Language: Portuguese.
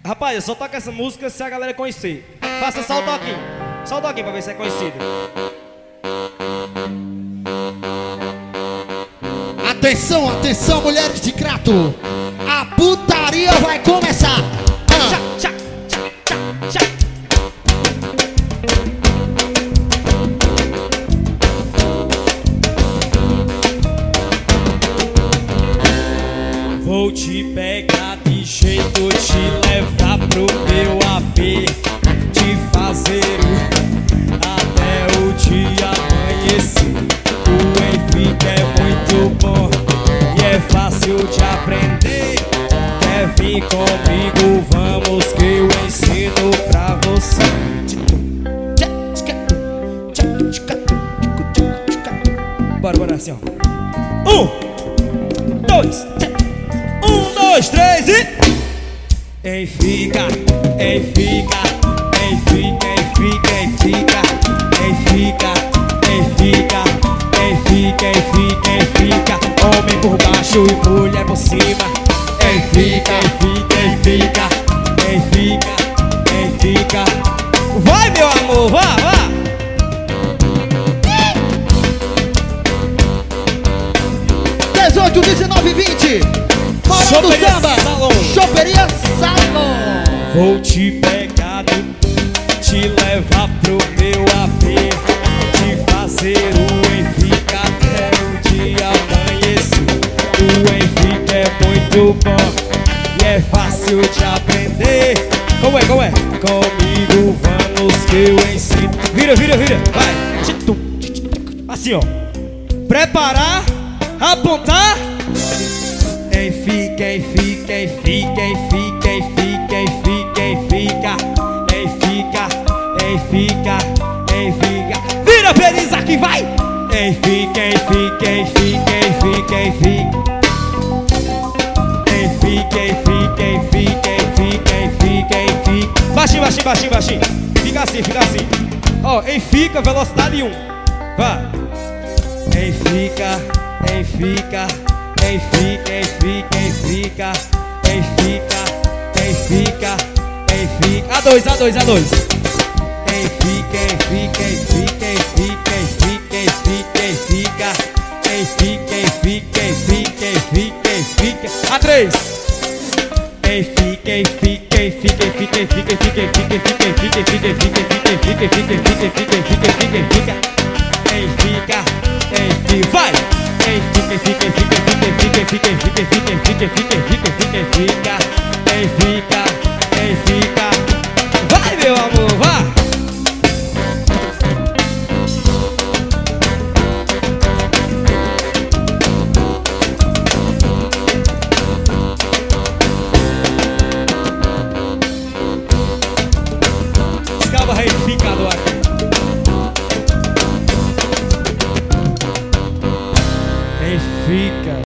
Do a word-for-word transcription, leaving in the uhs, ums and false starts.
Rapaz, eu só toco essa música se a galera conhecer. Faça só o toquinho. Só o toquinho pra ver se é conhecido. Atenção, atenção, mulheres de Crato. A putaria vai começar. Ah. Tchá, tchá, tchá, tchá, tchá. Vou te pegar de jeito, te levar pro meu A P, te fazer o... até o dia amanhecer. O Henrique é muito bom e é fácil de aprender. Quer vir comigo? Vamos que eu ensino pra você. Bora, bora assim, ó. Um, dois, um, dois, três e... Ei, fica, ei, fica, ei, fica, ei, fica, ei, fica, ei, fica, ei, fica, ei, fica, ei, fica, ei, fica. Homem por baixo e mulher por cima. Ei, fica, ei, fica, ei, fica, ei, fica, ei, fica. Vai, meu amor, vá, vá. dezoito, dezenove, vinte. Hora do samba. Choperia Salão. Vou te pegar, te levar pro meu A P, te fazer o Henrique até o dia amanhecer. O Henrique é muito bom e é fácil de aprender. Como é, como é? Comigo vamos que eu ensino. Vira, vira, vira, vai. Assim, ó. Preparar, apontar. Ei, fica, ei, fica, ei, fica, ei, fica, ei, fica, ei, fica, ei, fica, ei, fica, ei, fica, ei, fica. Vira, Belisa, que vai! Ei, fica, ei, fica, ei, fica, ei, fica, ei, fica. Ei, fica, ei, fica, ei, fica, ei, fica, ei, fica, ei, fica. Baixinho, baixinho, baixinho, baixinho. Fica assim, fica assim. Ó, ei, fica, velocidade um. Vá. Ei, fica, ei, fica. Ei, fica, ei, fica, ei, fica, ei, fica, ei, fica, ei, fica. A dois, a dois, a dois. Ei, fica, ei, fica, ei, fica, ei, fica, ei, fica, ei, fica, ei, fica, ei, fica, ei, fica, ei, fica, ei, fica, ei, fica. A três. Ei, fica, ei, fica, ei, fica, ei, fica, ei, fica, ei, fica, ei, fica, ei, fica, ei, fica, ei, fica, ei, fica, ei, fica, ei, fica, ei, fica, ei, fica, ei, fica, ei, fica, ei, fica, ei, fica. Ei, fica, ei, fica, vai. Ei, fica, fica, fica, fica, fica, fica, fica, fica, fica, fica, fica, fica, fica, ei, fica, ei, fica. Vai, meu amor, vá! Escava reificado aqui. Ei, fica.